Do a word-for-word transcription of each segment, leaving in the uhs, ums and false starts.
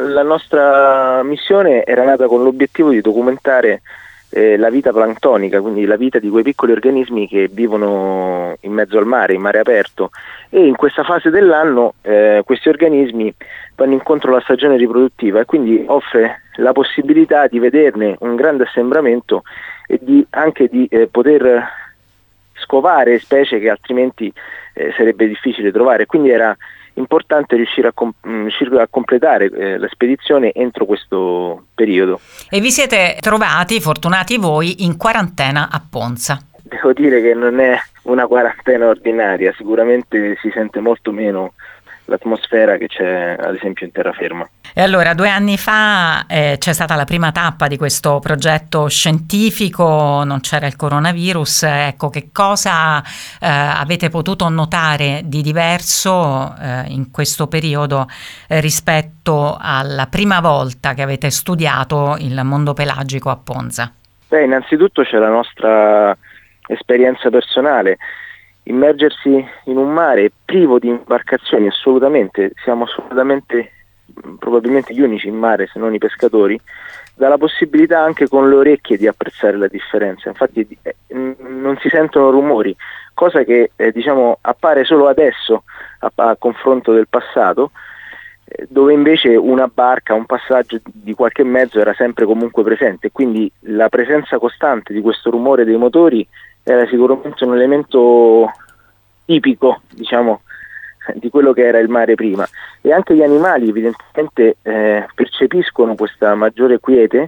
la nostra missione era nata con l'obiettivo di documentare eh, la vita planctonica, quindi la vita di quei piccoli organismi che vivono in mezzo al mare, in mare aperto, e in questa fase dell'anno eh, questi organismi vanno incontro alla stagione riproduttiva e quindi offre la possibilità di vederne un grande assembramento e di, anche di eh, poter scovare specie che altrimenti eh, sarebbe difficile trovare. Quindi era importante riuscire a, com- riuscire a completare eh, la spedizione entro questo periodo. E vi siete trovati, fortunati voi, in quarantena a Ponza. Devo dire che non è una quarantena ordinaria, sicuramente si sente molto meno l'atmosfera che c'è ad esempio in terraferma. E allora due anni fa eh, c'è stata la prima tappa di questo progetto scientifico, non c'era il coronavirus, ecco, che cosa eh, avete potuto notare di diverso eh, in questo periodo eh, rispetto alla prima volta che avete studiato il mondo pelagico a Ponza? Beh, innanzitutto c'è la nostra esperienza personale. Immergersi in un mare privo di imbarcazioni, assolutamente, siamo assolutamente probabilmente gli unici in mare, se non i pescatori, dà la possibilità anche con le orecchie di apprezzare la differenza. Infatti eh, non si sentono rumori, cosa che eh, diciamo appare solo adesso a, a confronto del passato, eh, dove invece una barca, un passaggio di qualche mezzo era sempre comunque presente, quindi la presenza costante di questo rumore dei motori era sicuramente un elemento tipico, diciamo, di quello che era il mare prima. E anche gli animali evidentemente eh, percepiscono questa maggiore quiete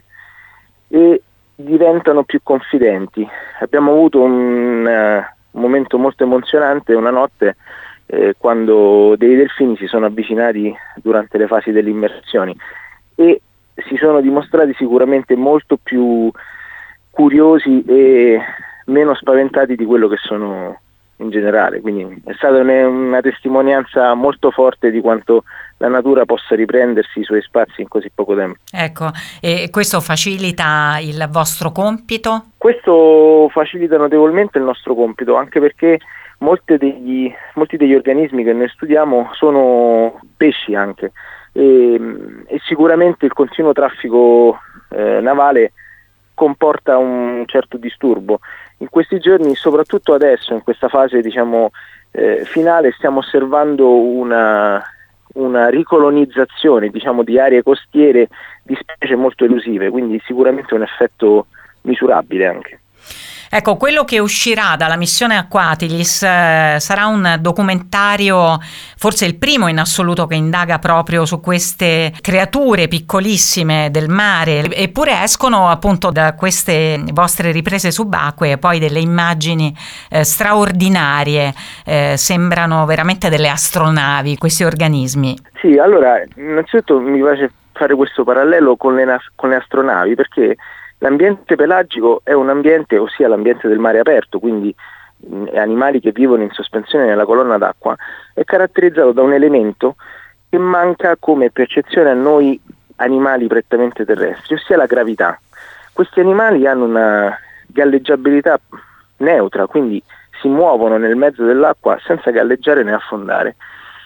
e diventano più confidenti. Abbiamo avuto un, uh, un momento molto emozionante una notte eh, quando dei delfini si sono avvicinati durante le fasi delle immersioni e si sono dimostrati sicuramente molto più curiosi e meno spaventati di quello che sono in generale, quindi è stata una, una testimonianza molto forte di quanto la natura possa riprendersi i suoi spazi in così poco tempo. Ecco, e questo facilita il vostro compito? Questo facilita notevolmente il nostro compito, anche perché molte degli, molti degli organismi che noi studiamo sono pesci anche e, e sicuramente il continuo traffico eh, navale comporta un certo disturbo. In questi giorni, soprattutto adesso, in questa fase diciamo eh, finale, stiamo osservando una, una ricolonizzazione diciamo di aree costiere di specie molto elusive, quindi sicuramente un effetto misurabile anche. Ecco, quello che uscirà dalla missione Aquatilis eh, sarà un documentario, forse il primo in assoluto, che indaga proprio su queste creature piccolissime del mare, eppure escono appunto da queste vostre riprese subacquee poi delle immagini eh, straordinarie, eh, sembrano veramente delle astronavi questi organismi. Sì, allora innanzitutto mi piace fare questo parallelo con le, nas- con le astronavi, perché l'ambiente pelagico è un ambiente, ossia l'ambiente del mare aperto, quindi mh, animali che vivono in sospensione nella colonna d'acqua, è caratterizzato da un elemento che manca come percezione a noi animali prettamente terrestri, ossia la gravità. Questi animali hanno una galleggiabilità neutra, quindi si muovono nel mezzo dell'acqua senza galleggiare né affondare,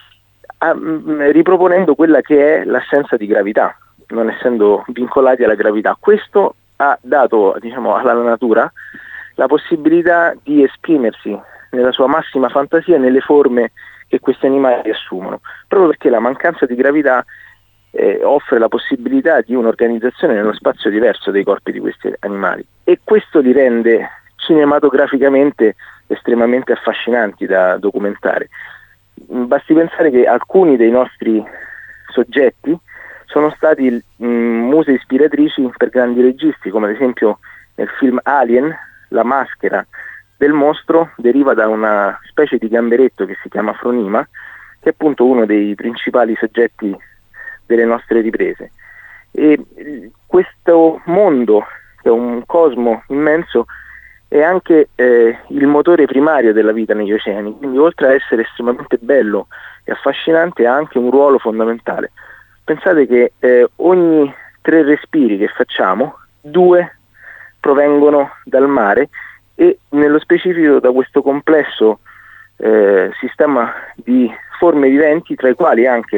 a, mh, riproponendo quella che è l'assenza di gravità, non essendo vincolati alla gravità. Questo ha dato diciamo, alla natura la possibilità di esprimersi nella sua massima fantasia nelle forme che questi animali assumono, proprio perché la mancanza di gravità eh, offre la possibilità di un'organizzazione nello spazio diverso dei corpi di questi animali, e questo li rende cinematograficamente estremamente affascinanti da documentare. Basti pensare che alcuni dei nostri soggetti sono stati mh, muse ispiratrici per grandi registi, come ad esempio nel film Alien, la maschera del mostro deriva da una specie di gamberetto che si chiama Fronima, che è appunto uno dei principali soggetti delle nostre riprese. E questo mondo, che è un cosmo immenso, è anche eh, il motore primario della vita negli oceani, quindi oltre a essere estremamente bello e affascinante ha anche un ruolo fondamentale. Pensate che eh, ogni tre respiri che facciamo, due provengono dal mare e nello specifico da questo complesso eh, sistema di forme viventi, tra i quali anche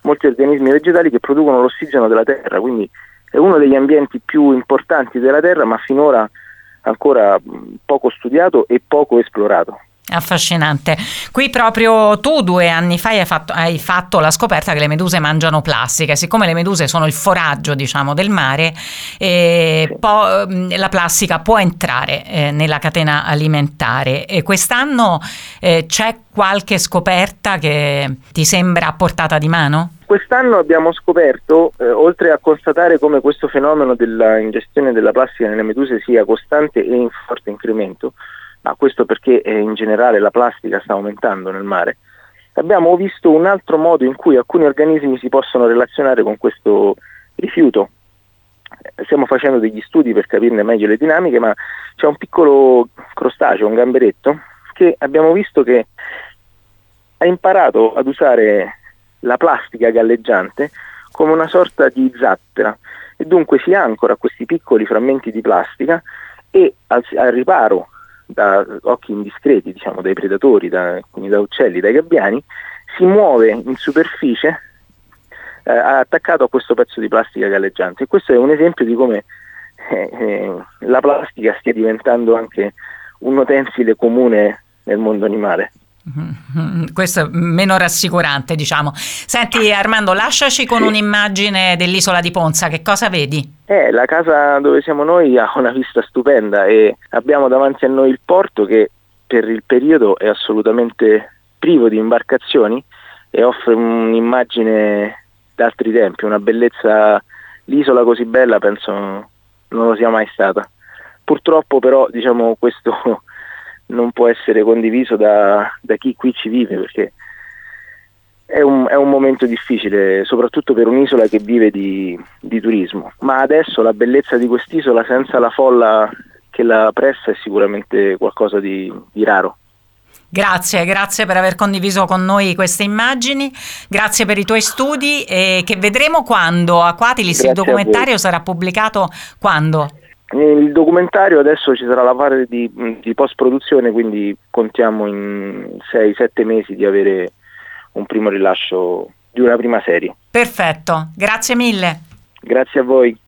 molti organismi vegetali che producono l'ossigeno della terra, quindi è uno degli ambienti più importanti della terra, ma finora ancora poco studiato e poco esplorato. Affascinante. Qui proprio tu due anni fa hai fatto, hai fatto la scoperta che le meduse mangiano plastica. Siccome le meduse sono il foraggio, diciamo, del mare, eh, Sì. po- la plastica può entrare eh, nella catena alimentare. E quest'anno eh, c'è qualche scoperta che ti sembra a portata di mano? Quest'anno abbiamo scoperto, eh, oltre a constatare come questo fenomeno della ingestione della plastica nelle meduse sia costante e in forte incremento, ma questo perché eh, in generale la plastica sta aumentando nel mare, abbiamo visto un altro modo in cui alcuni organismi si possono relazionare con questo rifiuto. Eh, stiamo facendo degli studi per capirne meglio le dinamiche, ma c'è un piccolo crostaceo, un gamberetto, che abbiamo visto che ha imparato ad usare la plastica galleggiante come una sorta di zattera e dunque si ancora a questi piccoli frammenti di plastica e al, al riparo da occhi indiscreti, diciamo, dai predatori, da, quindi da uccelli, dai gabbiani, si muove in superficie eh, attaccato a questo pezzo di plastica galleggiante. E questo è un esempio di come eh, eh, la plastica stia diventando anche un utensile comune nel mondo animale. Mm-hmm. Questo è meno rassicurante, diciamo. Senti Armando, lasciaci con sì. un'immagine dell'isola di Ponza, che cosa vedi? Eh, la casa dove siamo noi ha una vista stupenda e abbiamo davanti a noi il porto che per il periodo è assolutamente privo di imbarcazioni e offre un'immagine d'altri tempi, una bellezza. L'isola così bella penso non lo sia mai stata. Purtroppo però, diciamo, questo non può essere condiviso da, da chi qui ci vive, perché è un, è un momento difficile, soprattutto per un'isola che vive di, di turismo. Ma adesso la bellezza di quest'isola senza la folla che la pressa è sicuramente qualcosa di, di raro. Grazie, grazie per aver condiviso con noi queste immagini, grazie per i tuoi studi e che vedremo quando. Aquatilis, il documentario sarà pubblicato quando? Il documentario adesso ci sarà la fase di, di post-produzione, quindi contiamo in sei sette mesi di avere un primo rilascio di una prima serie. Perfetto, grazie mille. Grazie a voi.